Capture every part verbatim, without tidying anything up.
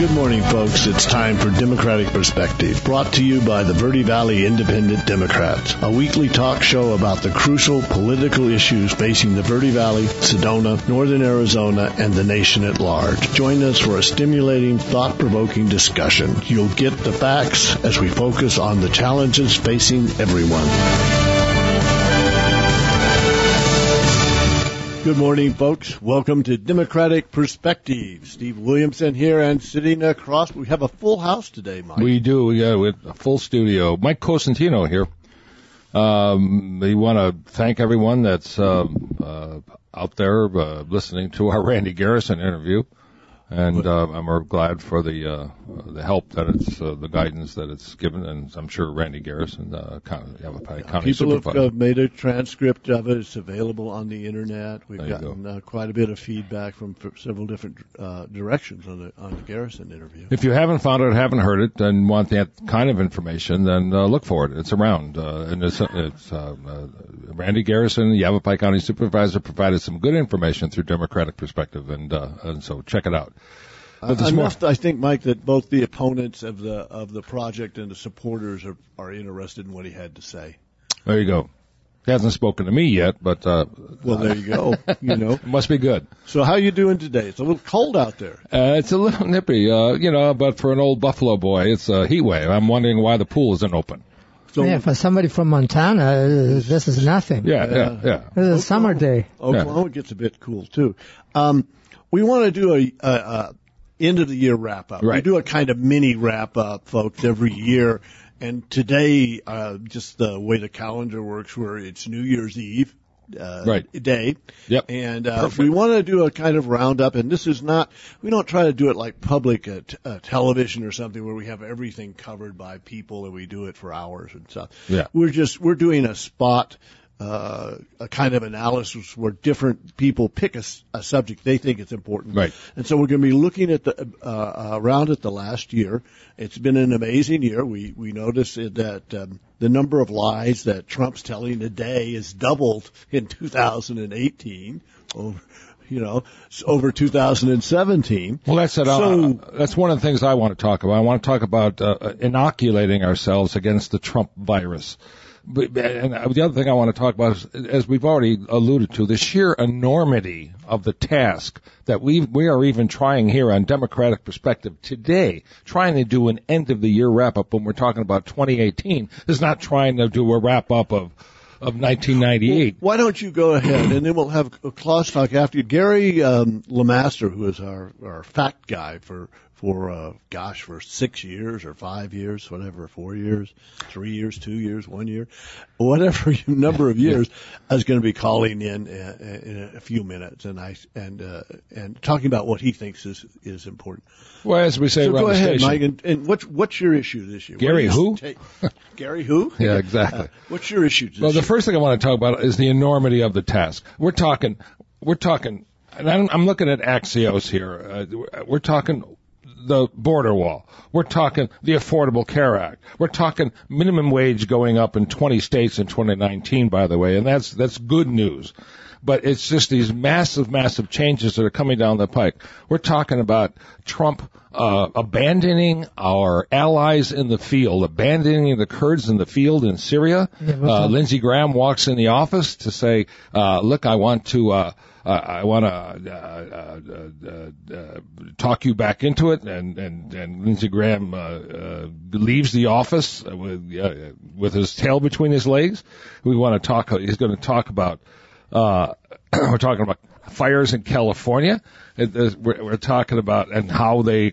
Good morning, folks. It's time for Democratic Perspective, brought to you by the Verde Valley Independent Democrats, a weekly talk show about the crucial political issues facing the Verde Valley, Sedona, Northern Arizona, and the nation at large. Join us for a stimulating, thought-provoking discussion. You'll get the facts as we focus on the challenges facing everyone. Good morning, folks. Welcome to Democratic Perspective. Steve Williamson here, and sitting across, we have a full house today, Mike. We do. We got a full studio. Mike Cosentino here. Um, we want to thank everyone that's uh, uh, out there uh, listening to our Randy Garrison interview. And uh, I'm glad for the uh, the help that it's, uh, the guidance that it's given, and I'm sure Randy Garrison, uh, County, County People Supervisor. have uh, made a transcript of it. It's available on the internet. We've gotten go. uh, quite a bit of feedback from several different uh, directions on the on the Garrison interview. If you haven't found it, haven't heard it, and want that kind of information, then uh, look for it. It's around, uh, and it's, it's uh, uh, Randy Garrison, Yavapai County Supervisor, provided some good information through Democratic Perspective, and uh, and so check it out. Uh, enough, I think, Mike, that both the opponents of the of the project and the supporters are, are interested in what he had to say. There you go. He hasn't spoken to me yet, but uh, well, there you go. You know, it must be good. So, how you doing today? It's a little cold out there. Uh, it's a little nippy, uh, you know, but for an old Buffalo boy, it's a heat wave. I'm wondering why the pool isn't open. So, yeah, for somebody from Montana, uh, this is nothing. Yeah, yeah, yeah. This is a summer day. Oklahoma yeah. gets a bit cool too. Um, we want to do a. a, a end of the year wrap up. Right. We do a kind of mini wrap up, folks, every year. And today, uh, just the way the calendar works, where it's New Year's Eve uh, right. day. Yep. And uh, we want to do a kind of roundup. And this is not, we don't try to do it like public uh, t- uh, television or something where we have everything covered by people and we do it for hours and stuff. Yeah. We're just, we're doing a spot Uh, a kind of analysis where different people pick a, a subject they think it's important. Right. And so we're going to be looking at the, uh, around at the last year. It's been an amazing year. We, we noticed that, um, the number of lies that Trump's telling a day is doubled in two thousand eighteen over, you know, over two thousand seventeen. Well, that's it. So, uh, that's one of the things I want to talk about. I want to talk about, uh, inoculating ourselves against the Trump virus. But, and the other thing I want to talk about is, as we've already alluded to, the sheer enormity of the task that we we are even trying here on Democratic Perspective today, trying to do an end-of-the-year wrap-up when we're talking about twenty eighteen, is not trying to do a wrap-up of of nineteen ninety-eight. Well, why don't you go ahead, and then we'll have Klaus talk after you. Gary um, LeMaster, who is our, our fact guy for, for uh, gosh, for six years or five years, whatever, four years, three years, two years, one year, whatever number of years, is going to be calling in uh, in a few minutes and I and uh, and talking about what he thinks is is important. Well, as we say, so around go the ahead, station. Mike. And, and what's what's your issue this year? Gary who? Take, Gary who? Yeah, exactly. Uh, what's your issue this well, the year? first thing I want to talk about is the enormity of the task. We're talking, we're talking, and I'm, I'm looking at Axios here. Uh, we're talking the border wall. We're talking the Affordable Care Act. We're talking minimum wage going up in twenty states in twenty nineteen, by the way, and that's that's good news. But it's just these massive, massive changes that are coming down the pike. We're talking about Trump uh, abandoning our allies in the field, abandoning the Kurds in the field in Syria. Yeah, uh, Lindsey Graham walks in the office to say, uh, look, I want to... Uh, Uh, I want to uh, uh, uh, uh, talk you back into it, and and and Lindsey Graham uh, uh, leaves the office with uh, with his tail between his legs. We want to talk. He's going to talk about. Uh, we're talking about fires in California. It, uh, we're, we're talking about and how they.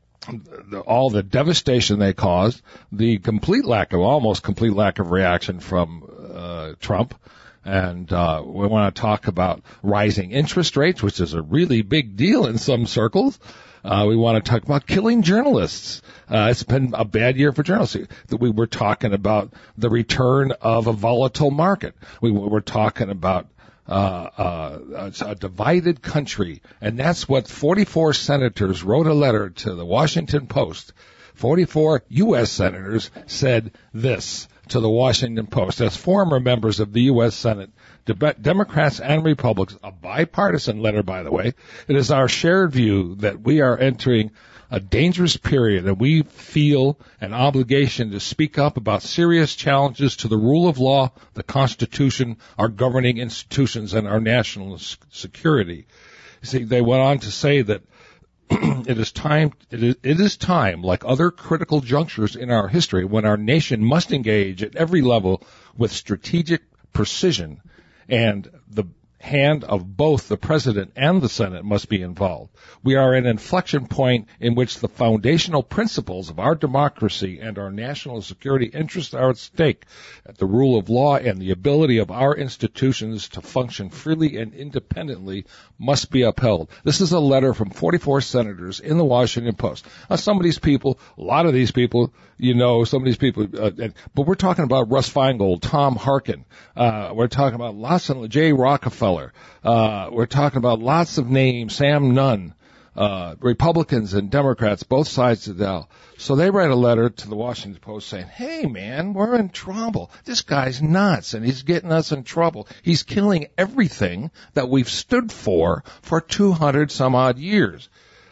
The, all the devastation they caused, the complete lack of, almost complete lack of reaction from uh, Trump. And uh we want to talk about rising interest rates, which is a really big deal in some circles. Uh we want to talk about killing journalists. Uh It's been a bad year for journalists. We were talking about the return of a volatile market. We were talking about uh uh a divided country. And that's what forty-four senators wrote a letter to the Washington Post. forty-four U S senators said this. to the Washington Post. As former members of the U S Senate, De- Democrats and Republicans, a bipartisan letter, by the way, it is our shared view that we are entering a dangerous period, and we feel an obligation to speak up about serious challenges to the rule of law, the Constitution, our governing institutions, and our national security. You see, they went on to say that it is time, it is, it is time, like other critical junctures in our history, when our nation must engage at every level with strategic precision, and the hand of both the President and the Senate must be involved. We are at an inflection point in which the foundational principles of our democracy and our national security interests are at stake. The rule of law and the ability of our institutions to function freely and independently must be upheld. This is a letter from forty-four senators in the Washington Post. Now, some of these people, a lot of these people, you know, some of these people, uh, but we're talking about Russ Feingold, Tom Harkin. Uh, we're talking about lots of Jay Rockefeller. Uh, we're talking about lots of names, Sam Nunn, uh, Republicans and Democrats, both sides of the aisle. So they write a letter to the Washington Post saying, hey, man, we're in trouble. This guy's nuts, and he's getting us in trouble. He's killing everything that we've stood for for two hundred some odd years.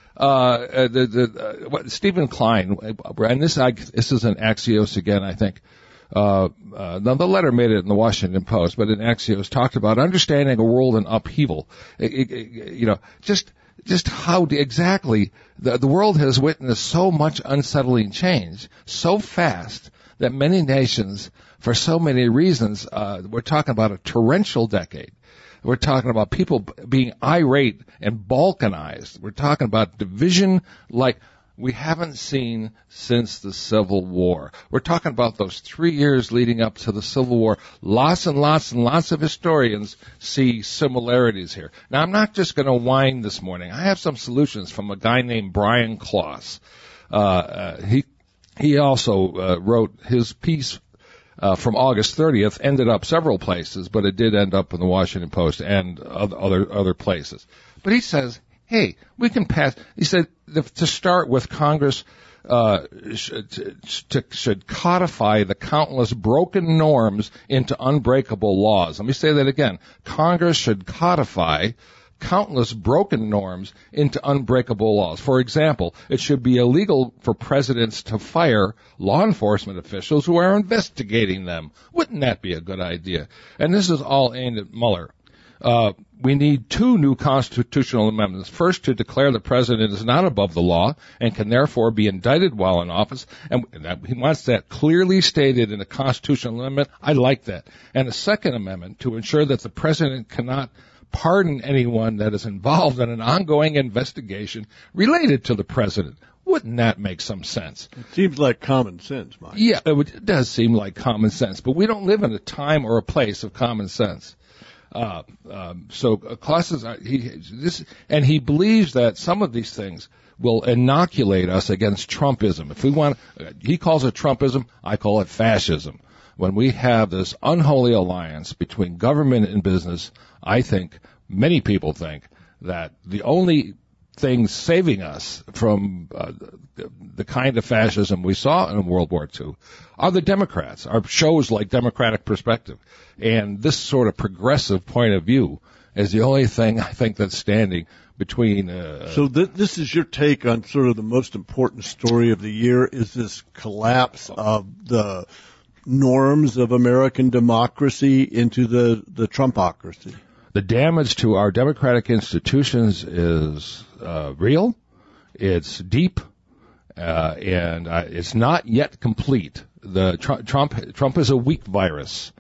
Uh, the, the, uh, what, Stephen Klein, and this, I, this is an Axios again, I think. Uh, uh, now the letter made it in the Washington Post, but in Axios talked about understanding a world in upheaval. It, it, it, you know, just, just how to, exactly the, the world has witnessed so much unsettling change so fast that many nations, for so many reasons, uh, we're talking about a torrential decade. We're talking about people being irate and balkanized. We're talking about division like we haven't seen since the Civil War. We're talking about those three years leading up to the Civil War. Lots and lots and lots of historians see similarities here. Now, I'm not just going to whine this morning. I have some solutions from a guy named Brian Kloss. Uh, uh, he he also uh, wrote his piece uh, from August thirtieth, ended up several places, but it did end up in the Washington Post and other other places. But he says, hey, we can pass. He said to start with, Congress uh, should, to, should codify the countless broken norms into unbreakable laws. Let me say that again. Congress should codify countless broken norms into unbreakable laws. For example, it should be illegal for presidents to fire law enforcement officials who are investigating them. Wouldn't that be a good idea? And this is all aimed at Mueller. Uh, we need two new constitutional amendments. First, to declare the president is not above the law and can therefore be indicted while in office. And that, he wants that clearly stated in a constitutional amendment. I like that. And a second amendment to ensure that the president cannot pardon anyone that is involved in an ongoing investigation related to the president. Wouldn't that make some sense? It seems like common sense, Mike. Yeah, it, would, it does seem like common sense. But we don't live in a time or a place of common sense. Uh, um, so uh, classes, uh, he, this, and he believes that some of these things will inoculate us against Trumpism. If we want, uh, he calls it Trumpism, I call it fascism. When we have this unholy alliance between government and business, I think, many people think, that the only thing saving us from uh, the, the kind of fascism we saw in World War Two are the Democrats, are shows like Democratic Perspective. And this sort of progressive point of view is the only thing I think that's standing between... Uh, so th- this is your take on sort of the most important story of the year, is this collapse of the norms of American democracy into the, the Trumpocracy. The damage to our democratic institutions is uh, real, it's deep, uh, and uh, it's not yet complete. The tr- Trump Trump is a weak virus,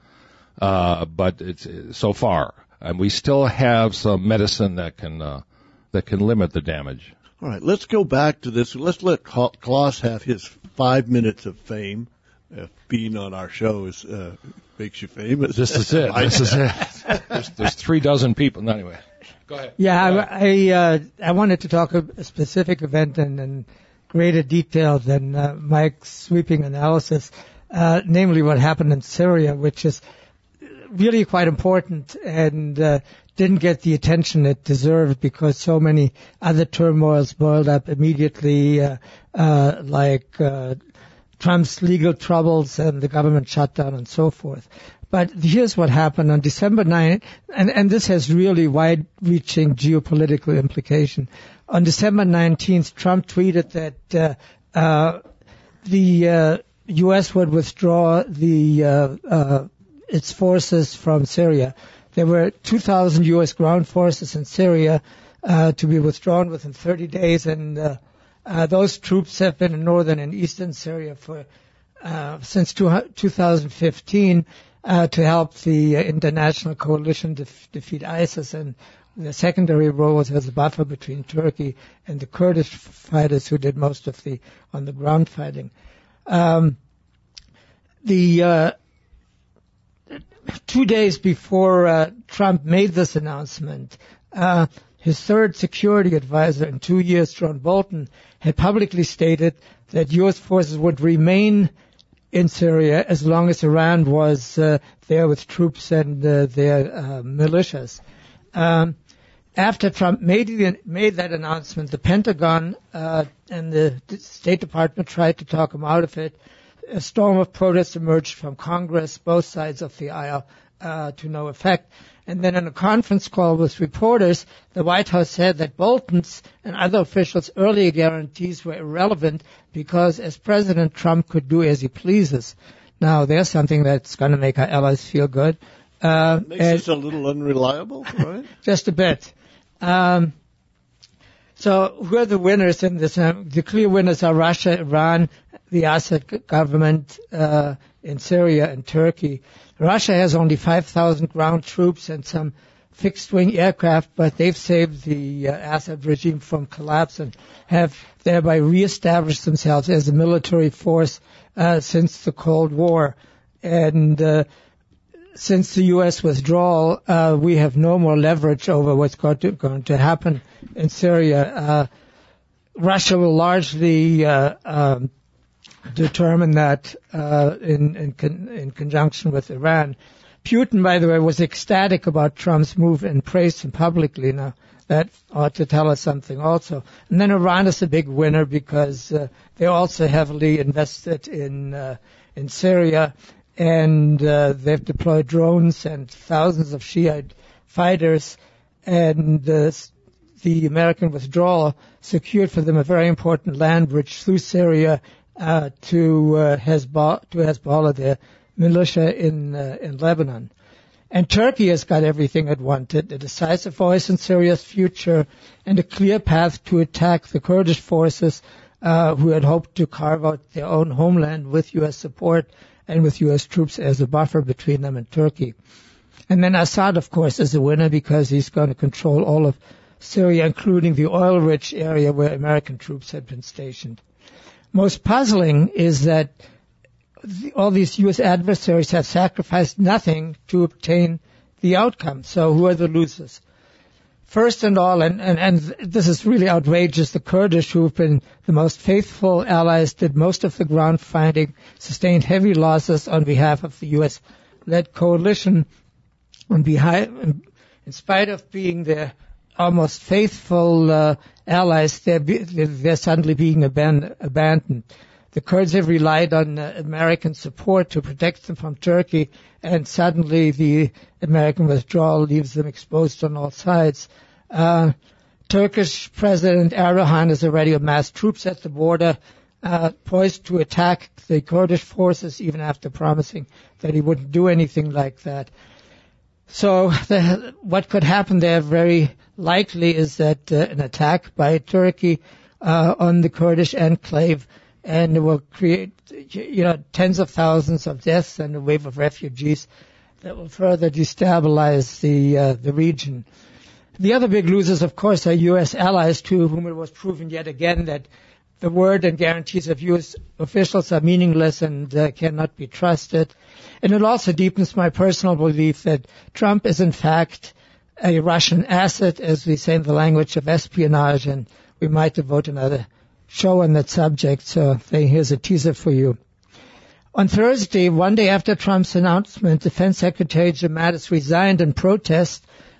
uh, but it's so far, and we still have some medicine that can uh, that can limit the damage. All right, let's go back to this. Let's let Kloss have his five minutes of fame. If being on our show is uh, makes you famous. This is it. This is it. There's, there's three dozen people. No, anyway, go ahead. Yeah, go ahead. I I, uh, I wanted to talk a, a specific event in, in greater detail than uh, Mike's sweeping analysis, uh, namely what happened in Syria, which is really quite important and uh, didn't get the attention it deserved because so many other turmoils boiled up immediately, uh, uh, like uh, Trump's legal troubles and the government shutdown and so forth. But here's what happened on December ninth, and, and this has really wide-reaching geopolitical implication. On December nineteenth, Trump tweeted that uh, uh, the uh, U S would withdraw the uh, uh, its forces from Syria. There were two thousand U S ground forces in Syria uh, to be withdrawn within thirty days, and uh, uh, those troops have been in northern and eastern Syria for uh, since two thousand fifteen uh, to help the uh, international coalition def- defeat ISIS, and the secondary role was as a buffer between Turkey and the Kurdish fighters who did most of the on-the-ground fighting. Um, the uh, two days before uh, Trump made this announcement, uh, his third security advisor in two years, John Bolton, had publicly stated that U S forces would remain in Syria as long as Iran was uh, there with troops and uh, their uh, militias. Um, after Trump made, the, made that announcement, the Pentagon uh, and the State Department tried to talk him out of it. A storm of protests emerged from Congress, both sides of the aisle, uh, to no effect. And then in a conference call with reporters, the White House said that Bolton's and other officials' earlier guarantees were irrelevant because as President Trump could do as he pleases. Now, there's something that's going to make our allies feel good. Uh, Makes us a little unreliable, right? Just a bit. Um, so who are the winners in this? Um, the clear winners are Russia, Iran, the Assad government uh, in Syria, and Turkey. Russia has only five thousand ground troops and some fixed-wing aircraft, but they've saved the uh, Assad regime from collapse and have thereby reestablished themselves as a military force uh, since the Cold War. And uh, since the U S withdrawal, uh, we have no more leverage over what's going to, going to happen in Syria. Uh, Russia will largely uh, um, determine that uh, in, in, con- in conjunction with Iran. Putin, by the way, was ecstatic about Trump's move and praised him publicly. Now, that ought to tell us something also. And then Iran is a big winner because uh, they're also heavily invested in uh, in Syria, and uh, they've deployed drones and thousands of Shiite fighters, and uh, the American withdrawal secured for them a very important land bridge through Syria uh, to uh, Hezbollah, to Hezbollah, their militia in uh, in Lebanon. And Turkey has got everything it wanted, a decisive voice in Syria's future and a clear path to attack the Kurdish forces uh, who had hoped to carve out their own homeland with U S support and with U S troops as a buffer between them and Turkey. And then Assad, of course, is a winner because he's going to control all of Syria, including the oil-rich area where American troops had been stationed. Most puzzling is that the, all these U S adversaries have sacrificed nothing to obtain the outcome. So who are the losers? First and all, and, and, and this is really outrageous, the Kurdish, who have been the most faithful allies, did most of the ground fighting, sustained heavy losses on behalf of the U S-led coalition. On behalf, in spite of being their almost faithful uh, allies, they're, they're suddenly being aban- abandoned. The Kurds have relied on uh, American support to protect them from Turkey, and suddenly the American withdrawal leaves them exposed on all sides. Uh, Turkish President Erdogan has already amassed troops at the border, uh, poised to attack the Kurdish forces, even after promising that he wouldn't do anything like that. So the, what could happen there very likely is that uh, an attack by Turkey uh, on the Kurdish enclave, and it will create, you know, tens of thousands of deaths and a wave of refugees that will further destabilize the uh, the region. The other big losers, of course, are U S allies, to whom it was proven yet again that the word and guarantees of U S officials are meaningless and uh, cannot be trusted. And it also deepens my personal belief that Trump is, in fact, a Russian asset, as we say in the language of espionage, and we might devote another show on that subject, so here's a teaser for you. On Thursday, one day after Trump's announcement, Defense Secretary Jim Mattis resigned in protest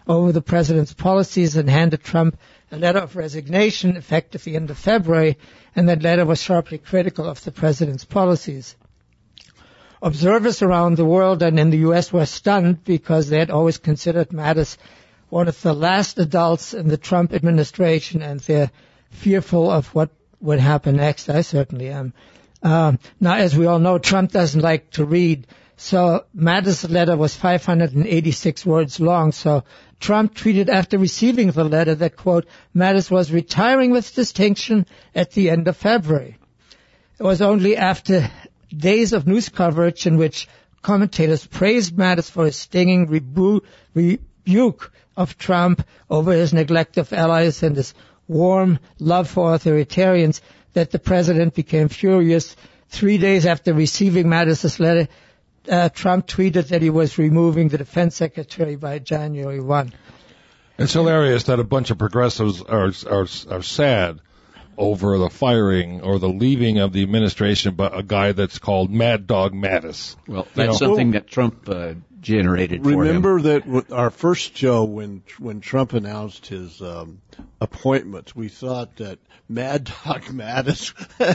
over the president's policies and handed Trump a letter of resignation effective the end of February, and that letter was sharply critical of the president's policies. Observers around the world and in the U S were stunned because they had always considered Mattis one of the last adults in the Trump administration, and they're fearful of what would happen next. I certainly am. Um, now, as we all know, Trump doesn't like to read, so Mattis' letter was five hundred eighty-six words long, so Trump tweeted after receiving the letter that, quote, Mattis was retiring with distinction at the end of February. It was only after days of news coverage in which commentators praised Mattis for his stinging rebu- rebuke of Trump over his neglect of allies and his warm love for authoritarians that the president became furious. Three days after receiving Mattis' letter, uh, Trump tweeted that he was removing the defense secretary by January first. It's hilarious that a bunch of progressives are are, are sad over the firing or the leaving of the administration by a guy that's called Mad Dog Mattis. Well, that's you know, something that Trump uh, generated for him. Remember that w- our first show when when Trump announced his um, appointments, we thought that Mad Dog Mattis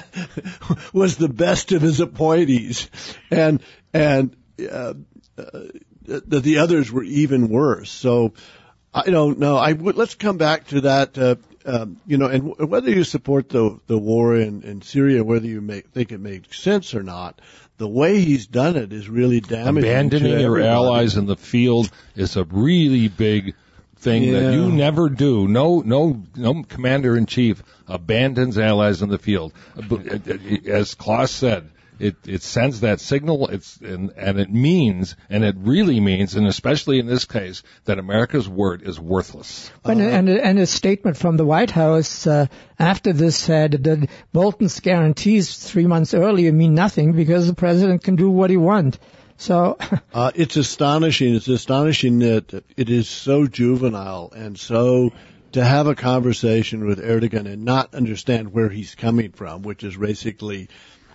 was the best of his appointees, and and uh, uh, that the others were even worse. So I don't know. I w- let's come back to that. Uh, Um, you know, and w- whether you support the the war in, in Syria, whether you make, think it makes sense or not, the way he's done it is really damaging. Abandoning to your everybody. allies in the field is a really big thing Yeah. that you never do. No, no, no commander in chief abandons allies in the field. As Klaus said, it it sends that signal. It's and, and it means, and it really means, and especially in this case, that America's word is worthless. And, uh, and, and a statement from the White House uh, after this said that Bolton's guarantees three months earlier mean nothing because the president can do what he wants. So uh, it's astonishing. It's astonishing that it is so juvenile and so to have a conversation with Erdogan and not understand where he's coming from, which is basically.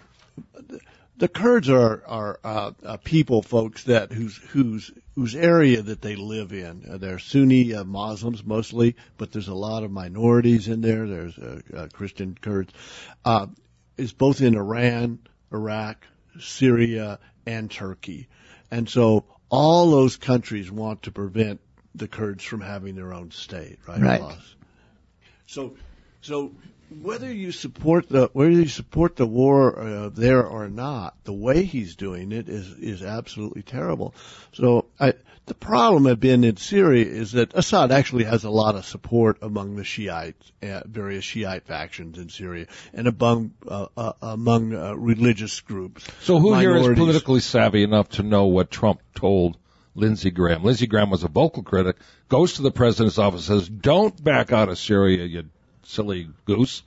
The Kurds are are uh, uh, people, folks, that whose whose whose area that they live in. Uh, they're Sunni uh, Muslims mostly, but there's a lot of minorities in there. There's uh, uh, Christian Kurds. Uh, it's both in Iran, Iraq, Syria, and Turkey, and so all those countries want to prevent the Kurds from having their own state, right? Right. So, so. Whether you support the whether you support the war uh, there or not, the way he's doing it is is absolutely terrible. So I, the problem had been in Syria is that Assad actually has a lot of support among the Shiites, uh, various Shiite factions in Syria, and among uh, uh, among uh, religious groups. So who minorities. here is politically savvy enough to know what Trump told Lindsey Graham? Lindsey Graham was a vocal critic, goes to the president's office, says, "Don't back out of Syria, you silly goose,"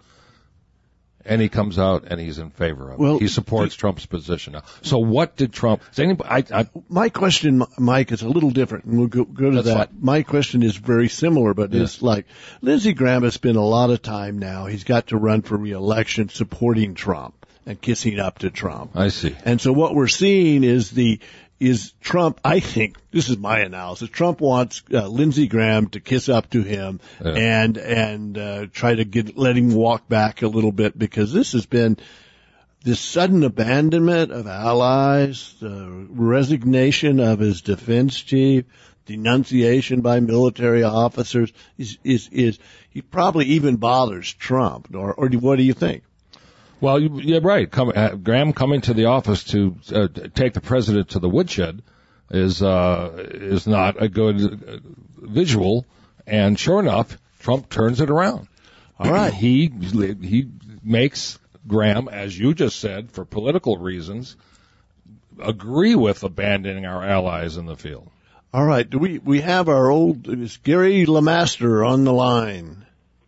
and he comes out and he's in favor of it. Well, he supports the, Trump's position now. So what did Trump? Does anybody? I, I, my question, Mike, is a little different, and we'll go, go to That's that. fine. My question is very similar, but Yeah. it's like Lindsey Graham has spent a lot of time now. He's got to run for re-election, supporting Trump and kissing up to Trump. I see. And so what we're seeing is the is Trump. I think this is my analysis. Trump wants uh, Lindsey Graham to kiss up to him Yeah. and and uh, try to get let him walk back a little bit, because this has been this sudden abandonment of allies, the resignation of his defense chief, denunciation by military officers is is is he probably even bothers Trump. Or or what do you think? Well, you, you're right. Come, uh, Graham coming to the office to uh, take the president to the woodshed is uh, is not a good uh, visual. And sure enough, Trump turns it around. All right, he he makes Graham, as you just said, for political reasons, agree with abandoning our allies in the field. All right. Do we we have our old is Gary LeMaster on the line?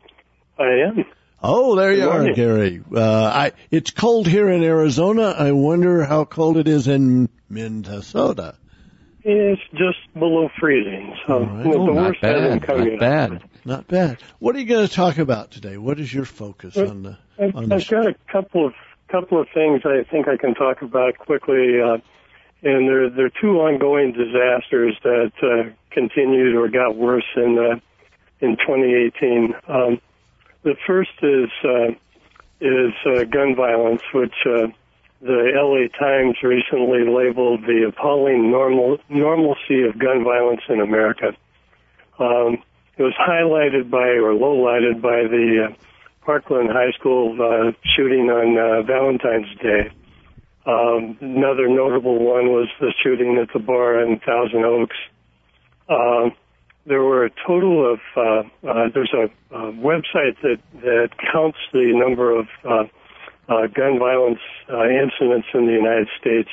I am. Oh, there you Good are, morning. Gary. Uh, I, it's cold here in Arizona. I wonder how cold it is in Minnesota. It's just below freezing, so All right. the Oh, not worst hasn't bad. come Not yet. bad. Not bad. What are you going to talk about today? What is your focus on the I've, on the I've got a couple of couple of things I think I can talk about quickly. Uh, and there there are two ongoing disasters that uh, continued or got worse in uh, in twenty eighteen. Um, the first is uh, is uh, gun violence, which uh, the L A Times recently labeled the appalling normal normalcy of gun violence in America. Um, it was highlighted by or lowlighted by the uh, Parkland High School uh, shooting on uh, Valentine's Day. Um, another notable one was the shooting at the bar in Thousand Oaks. Um, there were a total of, uh, uh, there's a, a website that, that counts the number of uh, uh, gun violence uh, incidents in the United States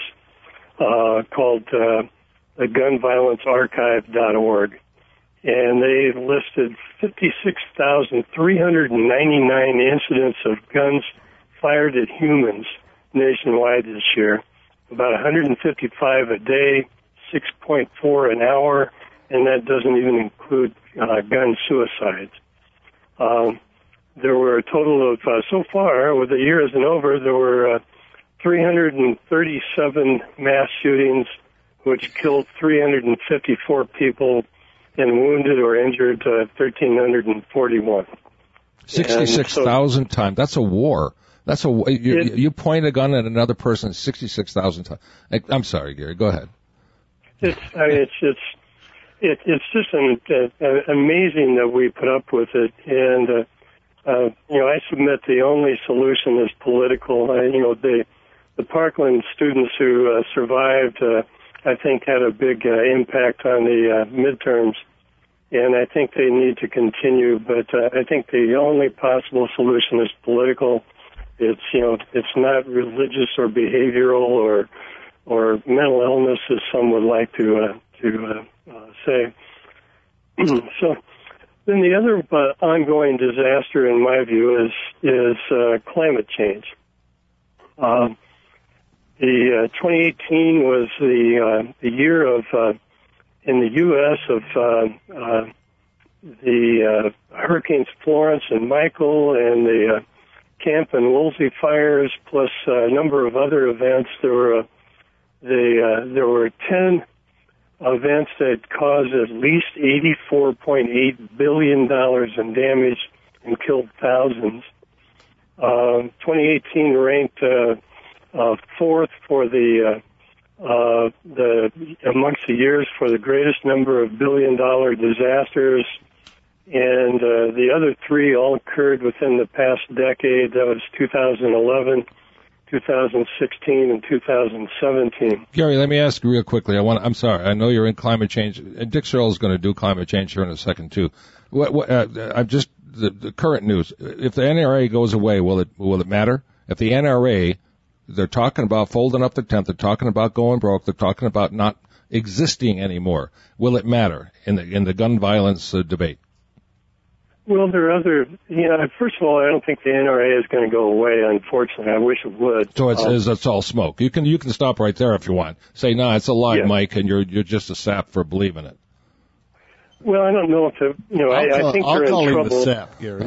uh, called uh, the gun violence archive dot org. And they listed fifty-six thousand three hundred ninety-nine incidents of guns fired at humans nationwide this year, about one hundred fifty-five a day, six point four an hour, and that doesn't even include uh, gun suicides. Um, there were a total of, uh, so far, with the year isn't over, there were uh, three hundred thirty-seven mass shootings, which killed three hundred fifty-four people and wounded or injured uh, one thousand three hundred forty-one. sixty-six thousand so, times. That's a war. That's a you, it, you point a gun at another person sixty-six thousand times. I'm sorry, Gary. Go ahead. It's I mean, it's it's it, it's just an, uh, amazing that we put up with it, and uh, uh, you know I submit the only solution is political. Uh, you know the the Parkland students who uh, survived, uh, I think, had a big uh, impact on the uh, midterms. And I think they need to continue, but uh, I think the only possible solution is political. It's, you know, it's not religious or behavioral or or mental illness, as some would like to uh, to uh, uh, say. So then the other uh, ongoing disaster, in my view, is is uh, climate change. Um, the uh, twenty eighteen was the uh, the year of uh, in the U S of uh, uh, the uh, Hurricanes Florence and Michael and the uh, Camp and Woolsey fires, plus a number of other events. There were uh, the uh, there were ten events that caused at least eighty-four point eight billion dollars in damage and killed thousands. Uh, twenty eighteen ranked uh, uh, fourth for the uh, uh, the amongst the years for the greatest number of billion-dollar disasters. And uh, the other three all occurred within the past decade. That was two thousand eleven, two thousand sixteen, and two thousand seventeen. Gary, let me ask you real quickly. I want. I'm sorry. I know you're in climate change. And Dick Searle is going to do climate change here in a second too. What? what uh, I'm just the, the current news. If the N R A goes away, will it will it matter? If the N R A, they're talking about folding up the tent. They're talking about going broke. They're talking about not existing anymore. Will it matter in the in the gun violence uh, debate? Well, there are other, you know, first of all, I don't think the N R A is going to go away, unfortunately. I wish it would. So it's, um, it's, it's all smoke. You can, you can stop right there if you want. Say, no, nah, it's a lie, yeah. Mike, and you're, you're just a sap for believing it. Well, I don't know if, the, you know, I, call, I think I'll they're call in him trouble. The sap, Gary.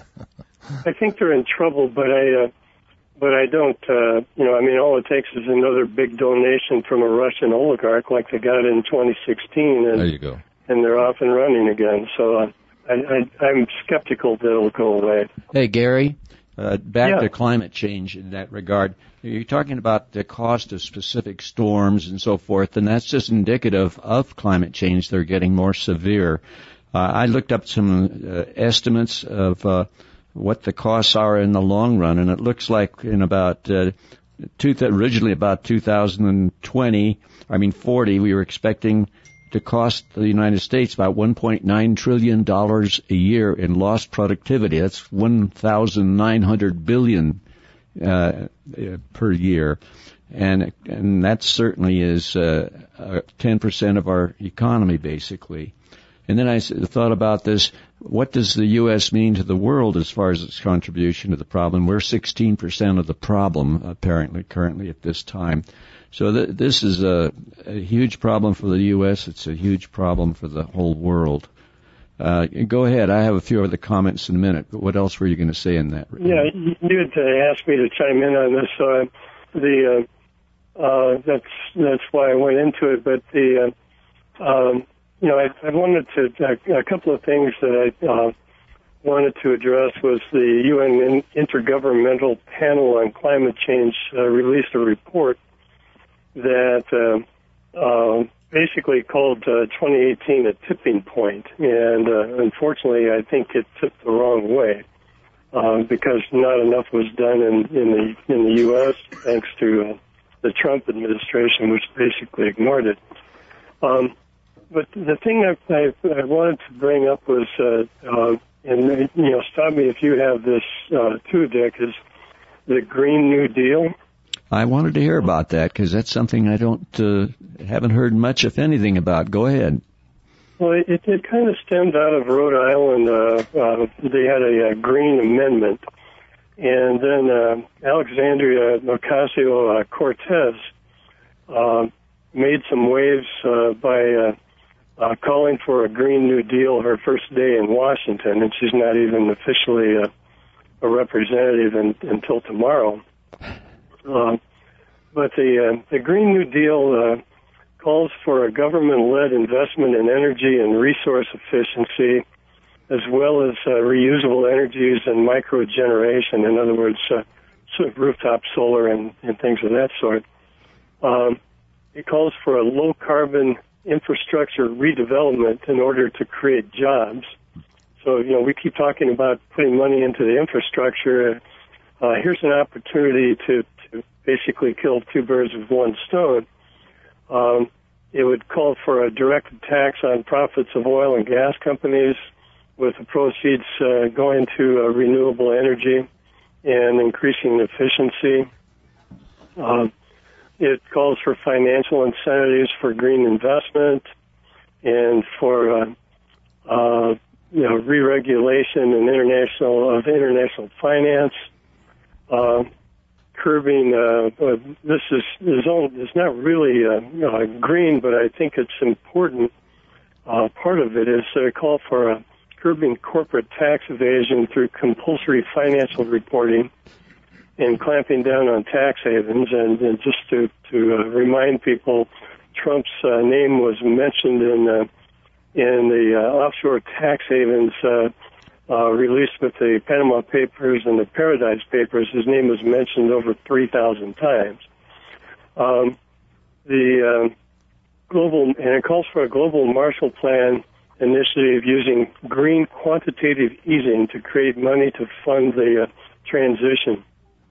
I think they're in trouble, but I, uh, but I don't, uh, you know, I mean, all it takes is another big donation from a Russian oligarch like they got in twenty sixteen. And, there you go. And they're off and running again. So, uh, I, I, I'm skeptical that it'll go away. Hey, Gary, uh, back yeah. to climate change in that regard. You're talking about the cost of specific storms and so forth, and that's just indicative of climate change. They're getting more severe. Uh, I looked up some uh, estimates of uh, what the costs are in the long run, and it looks like in about uh, two th- originally about two thousand twenty, I mean forty, we were expecting to cost the United States about one point nine trillion dollars a year in lost productivity. That's one thousand nine hundred billion dollars uh, per year. And and that certainly is uh, uh, ten percent of our economy, basically. And then I thought about this. What does the U S mean to the world as far as its contribution to the problem? We're sixteen percent of the problem, apparently, currently at this time. So th- this is a, a huge problem for the U S. It's a huge problem for the whole world. Uh, go ahead. I have a few other comments in a minute, but what else were you going to say in that? Yeah, you had uh, asked me to chime in on this. Uh, the uh, uh, that's that's why I went into it. But the uh, um, you know, I, I wanted to uh, a couple of things that I uh, wanted to address was the U N Intergovernmental Panel on Climate Change uh, released a report that uh, uh, basically called uh, twenty eighteen a tipping point, and uh, unfortunately, I think it tipped the wrong way. Uh, because not enough was done in, in the in the U S thanks to uh, the Trump administration, which basically ignored it. Um, but the thing I, I, I wanted to bring up was, uh, uh, and you know, stop me if you have this uh, too, Dick, is the Green New Deal. I wanted to hear about that because that's something I don't uh, haven't heard much, if anything, about. Go ahead. Well, it, it kind of stemmed out of Rhode Island. Uh, uh, they had a, a green amendment. And then uh, Alexandria Ocasio-Cortez uh, made some waves uh, by uh, uh, calling for a Green New Deal her first day in Washington, and she's not even officially a, a representative in, until tomorrow. Uh, but the, uh, the Green New Deal... Uh, calls for a government-led investment in energy and resource efficiency, as well as uh, reusable energies and microgeneration, in other words, uh, sort of rooftop solar and, and things of that sort. Um, it calls for a low-carbon infrastructure redevelopment in order to create jobs. So, you know, we keep talking about putting money into the infrastructure. Uh, here's an opportunity to, to basically kill two birds with one stone. Um, it would call for a direct tax on profits of oil and gas companies, with the proceeds uh, going to uh, renewable energy and increasing efficiency. Uh, it calls for financial incentives for green investment and for uh, uh, you know re-regulation and international of international finance. Uh, curbing, uh, uh, this is, is, only, is not really uh, uh, green, but I think it's important. Uh, part of it is a call for uh, curbing corporate tax evasion through compulsory financial reporting and clamping down on tax havens. And, and just to, to uh, remind people, Trump's uh, name was mentioned in, uh, in the uh, offshore tax havens uh, Uh, released with the Panama Papers and the Paradise Papers. His name was mentioned over three thousand times. Um, the uh, global, and it calls for a global Marshall Plan initiative using green quantitative easing to create money to fund the uh, transition.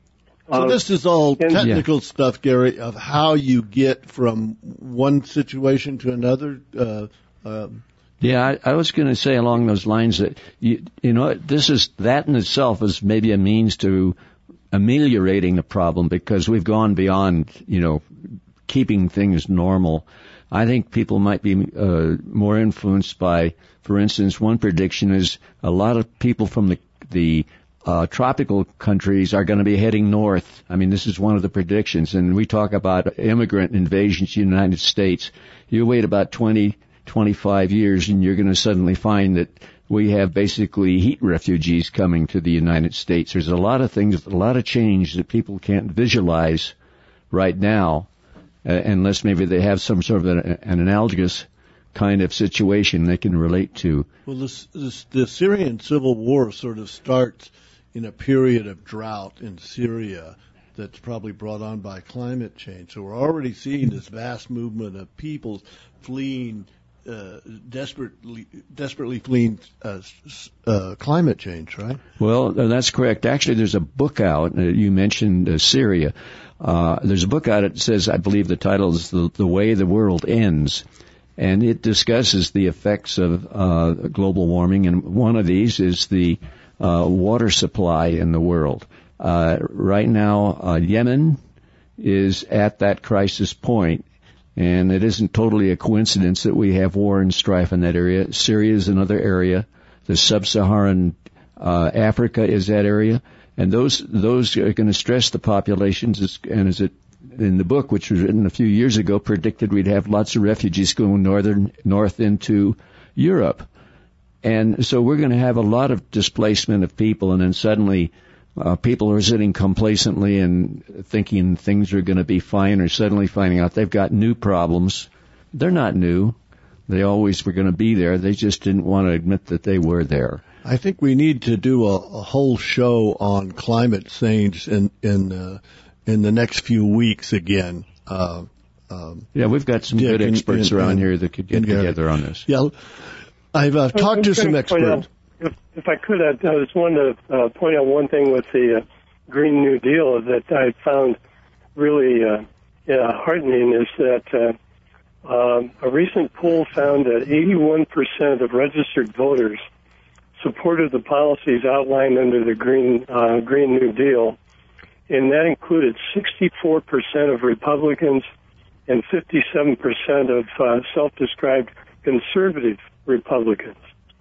So uh, this is all and, technical yeah. stuff, Gary, of how you get from one situation to another. Uh, uh, Yeah, I, I was going to say along those lines that, you, you know, this is, that in itself is maybe a means to ameliorating the problem because we've gone beyond, you know, keeping things normal. I think people might be uh, more influenced by, for instance, one prediction is a lot of people from the, the uh, tropical countries are going to be heading north. I mean, this is one of the predictions. And we talk about immigrant invasions in the United States. You wait about twenty twenty-five years and you're going to suddenly find that we have basically heat refugees coming to the United States. There's a lot of things, a lot of change that people can't visualize right now uh, unless maybe they have some sort of an, an analogous kind of situation they can relate to. Well, this, this, the Syrian civil war sort of starts in a period of drought in Syria that's probably brought on by climate change. So we're already seeing this vast movement of people fleeing Uh, desperately, desperately fleeing uh, uh, climate change, right? Well, that's correct. Actually, there's a book out. Uh, you mentioned uh, Syria. Uh, there's a book out. It says, I believe the title is the, the Way the World Ends, and it discusses the effects of uh, global warming. And one of these is the uh, water supply in the world. Uh, right now, uh, Yemen is at that crisis point. And it isn't totally a coincidence that we have war and strife in that area. Syria is another area. The sub-Saharan uh, Africa is that area. And those those are going to stress the populations. And as it in the book, which was written a few years ago, predicted we'd have lots of refugees going northern north into Europe. And so we're going to have a lot of displacement of people. And then suddenly uh, people are sitting complacently and thinking things are going to be fine, or suddenly finding out they've got new problems. They're not new. They always were going to be there. They just didn't want to admit that they were there. I think we need to do a, a whole show on climate change in in uh, in the next few weeks again. Uh, um, yeah, we've got some Dick good experts in, in, around in, here that could get together on this. Yeah, I've uh, talked to some experts. If, if I could, I, I just wanted to uh, point out one thing with the uh, Green New Deal that I found really uh, yeah, heartening is that uh, um, a recent poll found that eighty-one percent of registered voters supported the policies outlined under the Green uh, Green New Deal, and that included sixty-four percent of Republicans and fifty-seven percent of uh, self-described conservative Republicans.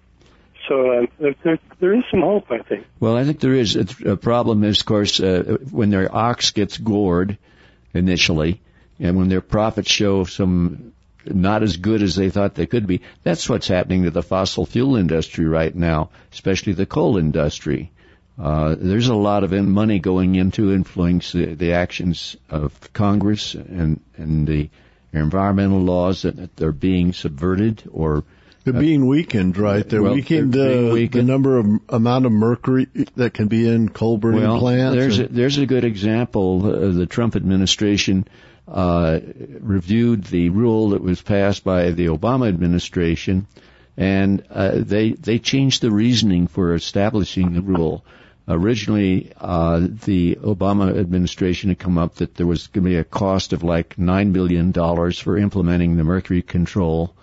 So uh, there, there, there is some hope, I think. Well, I think there is. A problem is, of course, uh, when their ox gets gored initially, and when their profits show some not as good as they thought they could be. That's what's happening to the fossil fuel industry right now, especially the coal industry. Uh, there's a lot of money going into influence the, the actions of Congress and, and the environmental laws that, that they're being subverted or they're being weakened, right? They're well, weakened, they're uh, weakened the number of amount of mercury that can be in coal burning well, plants. There's a, there's a good example. Uh, the Trump administration uh, reviewed the rule that was passed by the Obama administration, and uh, they they changed the reasoning for establishing the rule. Originally, uh, the Obama administration had come up that there was going to be a cost of like nine billion dollars for implementing the mercury control.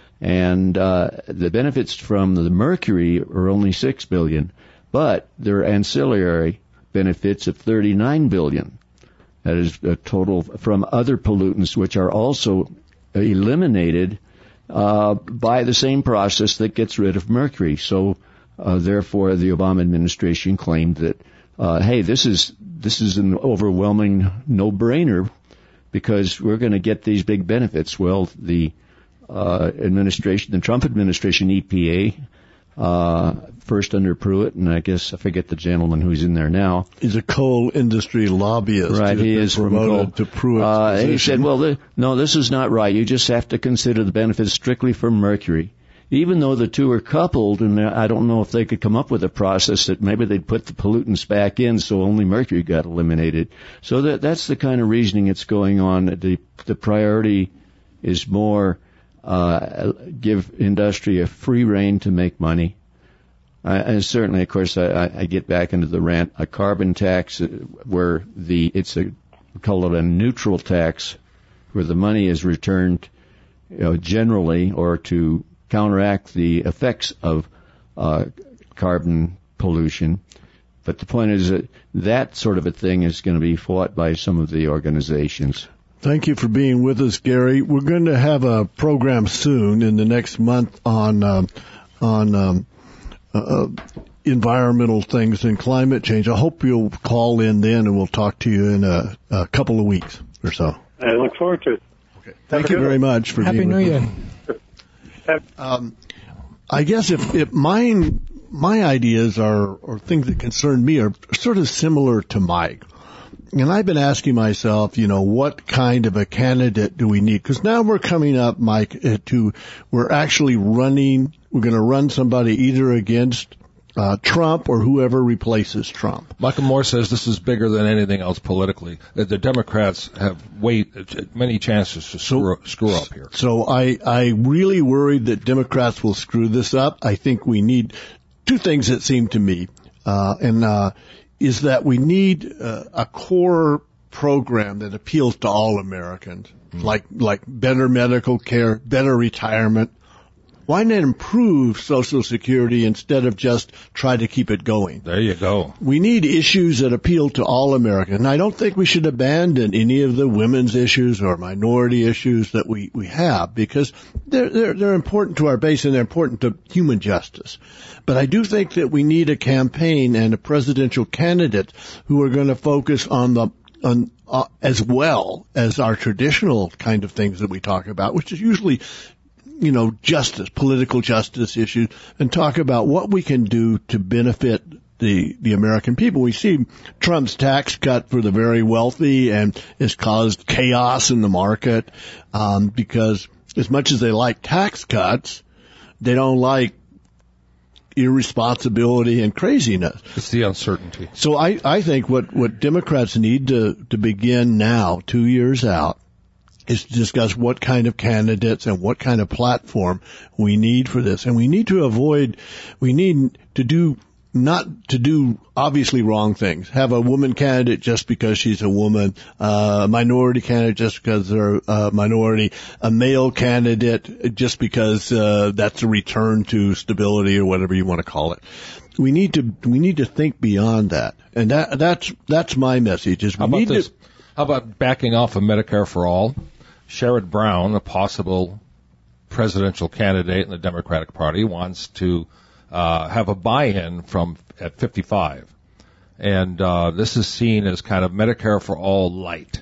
And uh, the benefits from the mercury are only six billion dollars, but there are ancillary benefits of thirty-nine billion dollars. That is a total from other pollutants, which are also eliminated uh, by the same process that gets rid of mercury. So, uh, therefore, the Obama administration claimed that, uh, hey, this is this is an overwhelming no-brainer because we're going to get these big benefits. Well, the Uh, administration, the Trump administration, E P A, uh, first under Pruitt, and I guess I forget the gentleman who's in there now. He's a coal industry lobbyist. Right, he is promoted to Pruitt. Uh, and he said, well, the, no, this is not right. You just have to consider the benefits strictly from mercury. Even though the two are coupled, and I don't know if they could come up with a process that maybe they'd put the pollutants back in so only mercury got eliminated. So that that's the kind of reasoning that's going on. The, the priority is more Uh, give industry a free rein to make money. Uh, and certainly, of course, I, I get back into the rant. A carbon tax where the it's a we call it a neutral tax, where the money is returned, you know, generally or to counteract the effects of uh, carbon pollution. But the point is that that sort of a thing is going to be fought by some of the organizations. Thank you for being with us, Gary. We're going to have a program soon in the next month on um, on um, uh, environmental things and climate change. I hope you'll call in then, and we'll talk to you in a, a couple of weeks or so. I look forward to it. Okay. Thank you very much for Happy being New with Year. us. Um, I guess if, if mine my ideas are or things that concern me are sort of similar to Mike. And I've been asking myself, you know, what kind of a candidate do we need? Because now we're coming up, Mike, to we're actually running, we're going to run somebody either against uh, Trump or whoever replaces Trump. Michael Moore says this is bigger than anything else politically. That the Democrats have way, many chances to screw, so, screw up here. So I, I really worried that Democrats will screw this up. I think we need two things that seem to me. Uh, and, uh, is that we need uh, a core program that appeals to all Americans, mm. like like better medical care, better retirement. Why not improve Social Security instead of just try to keep it going? There you go. We need issues that appeal to all Americans. And I don't think we should abandon any of the women's issues or minority issues that we, we have because they're, they're, they're important to our base and they're important to human justice. But I do think that we need a campaign and a presidential candidate who are going to focus on the on uh, as well as our traditional kind of things that we talk about, which is usually, you know, justice, political justice issues, and talk about what we can do to benefit the the American people. We see Trump's tax cut for the very wealthy, and it's caused chaos in the market um, because as much as they like tax cuts, they don't like irresponsibility and craziness. It's the uncertainty. So I, I think what, what Democrats need to, to begin now, two years out, is to discuss what kind of candidates and what kind of platform we need for this. And we need to avoid, we need to do, not to do obviously wrong things. Have a woman candidate just because she's a woman, uh, a minority candidate just because they're a minority, a male candidate just because uh, that's a return to stability or whatever you want to call it. We need to we need to think beyond that, and that that's that's my message. Is we How about need this? to. How about backing off of Medicare for All? Sherrod Brown, a possible presidential candidate in the Democratic Party, wants to Uh, have a buy-in from at fifty-five, and uh, this is seen as kind of Medicare for all light.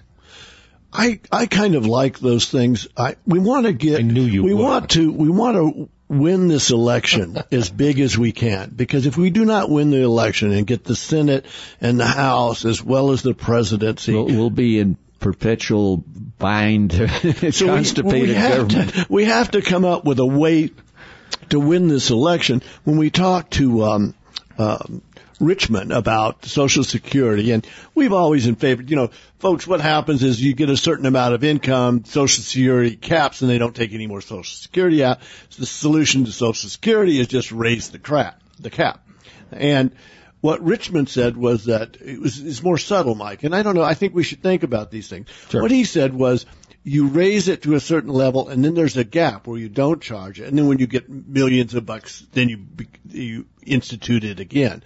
I I kind of like those things. I we want to get. I knew you We would. want to we want to win this election as big as we can, because if we do not win the election and get the Senate and the House as well as the presidency, We'll, we'll be in perpetual bind, so constipated we, we have government. To, we have to come up with a way to win this election. When we talk to um, um, Richmond about Social Security, and we've always in favor, you know, folks, what happens is you get a certain amount of income, Social Security caps, and they don't take any more Social Security out. So the solution to Social Security is just raise the crap, the cap. And what Richmond said was that it was it's more subtle, Mike, and I don't know, I think we should think about these things. Sure. What he said was, you raise it to a certain level, and then there's a gap where you don't charge it, and then when you get millions of bucks, then you you institute it again.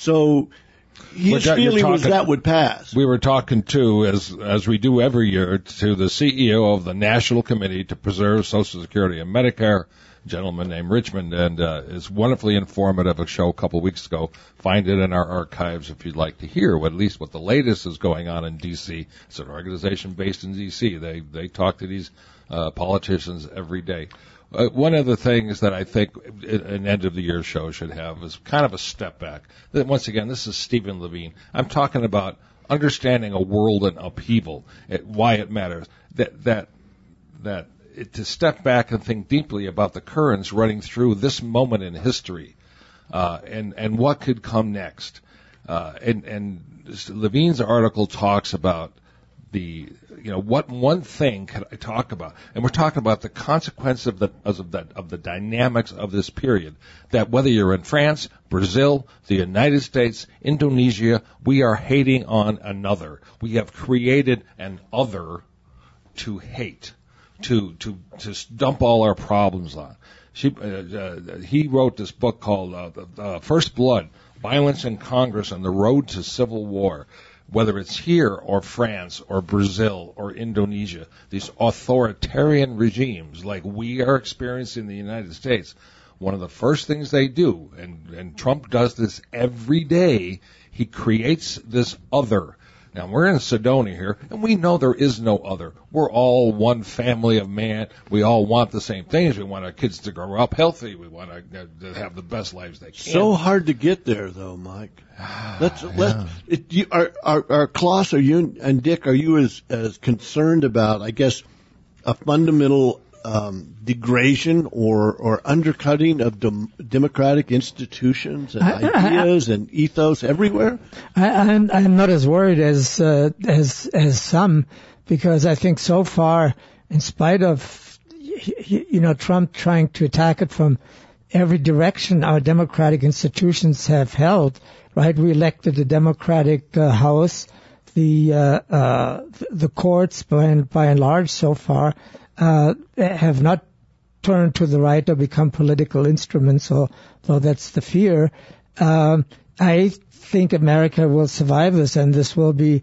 So his Well, Jack, you're feeling was talking- that would pass. We were talking to, as as we do every year, to the C E O of the National Committee to Preserve Social Security and Medicare, a gentleman named Richmond, and uh, is wonderfully informative. A show a couple weeks ago. Find it in our archives if you'd like to hear what, at least what the latest is going on in D C. It's an organization based in D C. They they talk to these uh, politicians every day. Uh, one of the things that I think an end of the year show should have is kind of a step back. Then once again, this is Stephen Levine. I'm talking about understanding a world in upheaval, it, why it matters. That that that it, to step back and think deeply about the currents running through this moment in history, uh, and and what could come next. Uh, and and Levine's article talks about the, you know, what one thing can I talk about? And we're talking about the consequence of the, of the, of the dynamics of this period. That whether you're in France, Brazil, the United States, Indonesia, we are hating on another. We have created an other to hate, to, to, to dump all our problems on. She, uh, uh, he wrote this book called, uh, uh, First Blood, Violence in Congress and the Road to Civil War. Whether it's here or France or Brazil or Indonesia, these authoritarian regimes like we are experiencing in the United States, one of the first things they do, and, and Trump does this every day, he creates this other. Now, we're in Sedona here, and we know there is no other. We're all one family of man. We all want the same things. We want our kids to grow up healthy. We want to, to have the best lives they can. So hard to get there, though, Mike. Let's let's. It, you, are are are Klaus, are you and Dick? Are you as as concerned about, I guess, a fundamental um, degradation or or undercutting of dem- democratic institutions and I- I- ideas and ethos everywhere? I, I'm, I'm not as worried as uh, as as some, because I think so far, in spite of you know Trump trying to attack it from every direction, our democratic institutions have held. Right, we elected a Democratic uh, House, the uh, uh, the courts by and, by and large so far uh, have not turned to the right or become political instruments. So, so that's the fear. Um, I think America will survive this, and this will be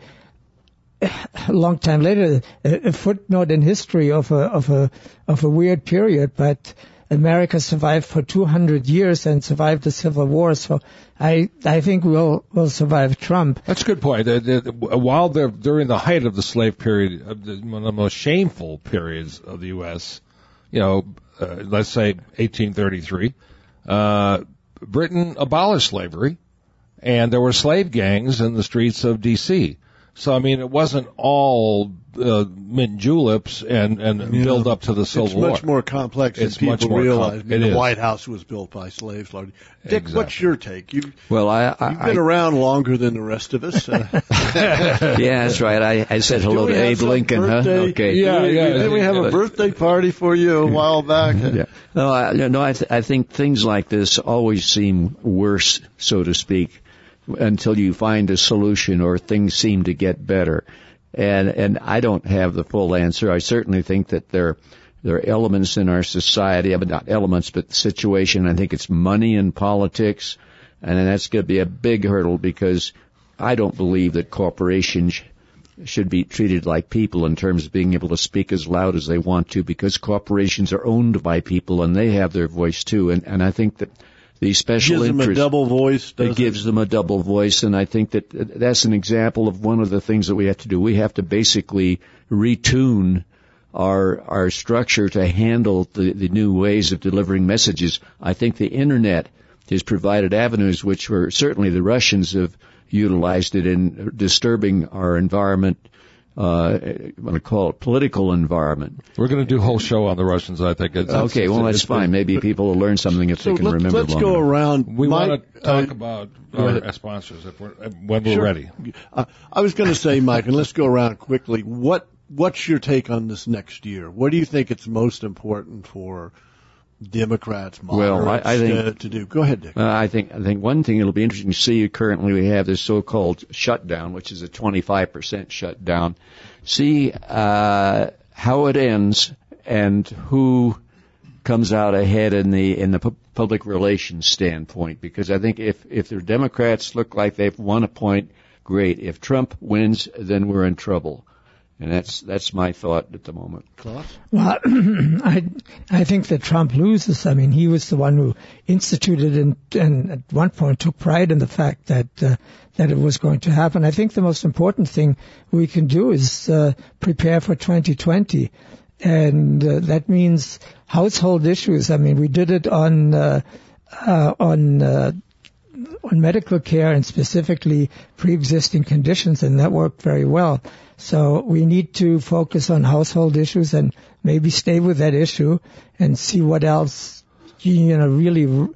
a long time later a, a footnote in history of a of a of a weird period, but America survived for two hundred years and survived the Civil War, so I I think we'll we'll survive Trump. That's a good point. The, the, the, while they're during the height of the slave period, uh, the, one of the most shameful periods of the U S, you know, uh, let's say eighteen thirty-three, uh, Britain abolished slavery, and there were slave gangs in the streets of D C. So, I mean, it wasn't all uh, mint juleps and, and yeah. build up to the Civil it's War. It's much more complex than it's people much more realize. Com- I mean, it the is. White House was built by slaves. Dick, Exactly. what's your take? You, well, I, I, you've been I, around longer than the rest of us. Uh, yeah, that's right. I, I said hello Do to we have Abe some Lincoln, birthday? huh? Okay. Yeah, Did we, yeah. Did we have a birthday party for you a while back? Yeah. No, I, no, I, th- I think things like this always seem worse, so to speak, until you find a solution or things seem to get better. And and I don't have the full answer. I certainly think that there there are elements in our society, I mean, not elements, but the situation. I think it's money and politics, and then that's going to be a big hurdle because I don't believe that corporations should be treated like people in terms of being able to speak as loud as they want to, because corporations are owned by people and they have their voice too. And and I think that the special gives interest, them a double voice. It, it gives them a double voice, and I think that that's an example of one of the things that we have to do. We have to basically retune our our structure to handle the, the new ways of delivering messages. I think the Internet has provided avenues which were certainly the Russians have utilized it in disturbing our environment. Uh, I want to call it political environment. We're going to do a whole show on the Russians, I think. It's, okay, it's, well, it's, that's it's, fine. Maybe people will learn something if so they can let's, remember let's long go enough. around. We Mike, want to talk uh, about our sponsors if we're, when we're sure. ready. Uh, I was going to say, Mike, and let's go around quickly. What What's your take on this next year? What do you think it's most important for Democrats, moderates, well, I, I think, uh, to do? Go ahead, Dick. Uh, I think I think one thing it'll be interesting to see. Currently, we have this so-called shutdown, which is a twenty-five percent shutdown. See uh, how it ends and who comes out ahead in the in the pu- public relations standpoint. Because I think if if the Democrats look like they've won a point, great. If Trump wins, then we're in trouble. And that's that's my thought at the moment. Klaus? Well, I I think that Trump loses. I mean, he was the one who instituted and, and at one point took pride in the fact that uh, that it was going to happen. I think the most important thing we can do is uh, prepare for twenty twenty, and uh, that means household issues. I mean, we did it on uh, uh, on. Uh, on medical care and specifically pre-existing conditions, and that worked very well. So we need to focus on household issues and maybe stay with that issue and see what else, you know, really r-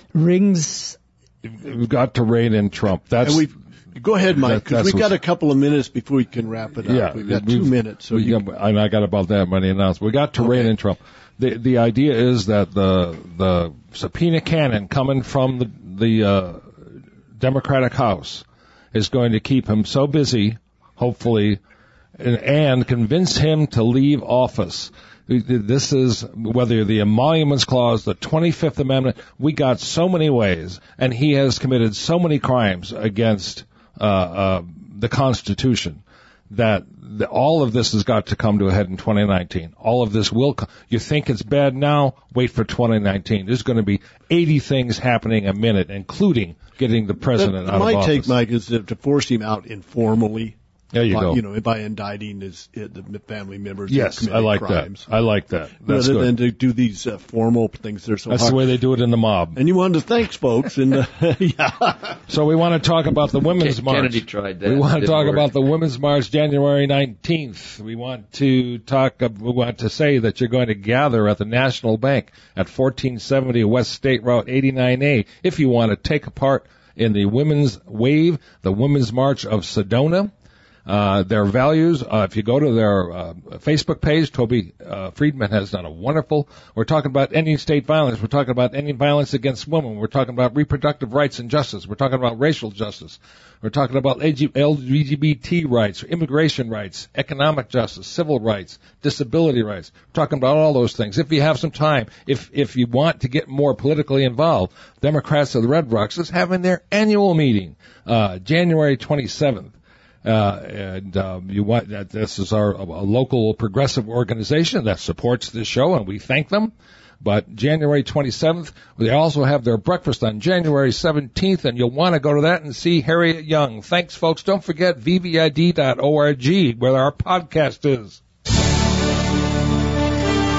rings. We've got to rein in Trump. That's and we've, go ahead, Mike, because that, we've got a couple of minutes before we can wrap it up. Yeah, we've got two minutes. So we you, got, and I got about that many announcements. We got to okay. rein in Trump. The the idea is that the the subpoena cannon coming from the the uh, Democratic House is going to keep him so busy, hopefully, and, and convince him to leave office. This is, whether the Emoluments Clause, the twenty-fifth Amendment, we got so many ways, and he has committed so many crimes against uh, uh, the Constitution that the, all of this has got to come to a head in twenty nineteen. All of this will come. You think it's bad now? Wait for twenty nineteen. There's going to be eighty things happening a minute, including getting the president but out my of office. take, Mike, is to, to force him out informally. There you by, go. You know, by indicting his, his the family members. Yes, who I like crimes. that. I like that. That's Rather good. than to do these uh, formal things, they're so That's hard. the way they do it in the mob. And you wanted to thank folks, and uh, yeah. So we want to talk about the Women's March. Kennedy tried that. We want to Didn't talk work. about the Women's March, January nineteenth. We want to talk. We want to say that you're going to gather at the National Bank at fourteen seventy West State Route eighty-nine A if you want to take a part in the Women's Wave, the Women's March of Sedona. Uh, their values, uh, if you go to their uh, Facebook page, Toby uh, Friedman has done a wonderful, we're talking about ending state violence, we're talking about ending violence against women, we're talking about reproductive rights and justice, we're talking about racial justice, we're talking about L G B T rights, immigration rights, economic justice, civil rights, disability rights, we're talking about all those things. If you have some time, if if you want to get more politically involved, Democrats of the Red Rocks is having their annual meeting, uh, January twenty-seventh. Uh, and um, you want that this is our a local progressive organization that supports this show, and we thank them. But January twenty-seventh, they also have their breakfast on January seventeenth, and you'll want to go to that and see Harriet Young. Thanks, folks. Don't forget V V I D dot org, where our podcast is.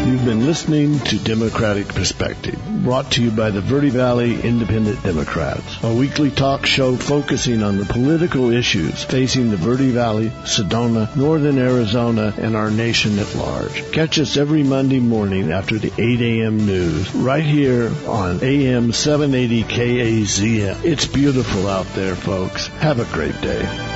You've been listening to Democratic Perspective, brought to you by the Verde Valley Independent Democrats, a weekly talk show focusing on the political issues facing the Verde Valley, Sedona, Northern Arizona, and our nation at large. Catch us every Monday morning after the eight a.m. news, right here on A M seven eighty K A Z M. It's beautiful out there, folks. Have a great day.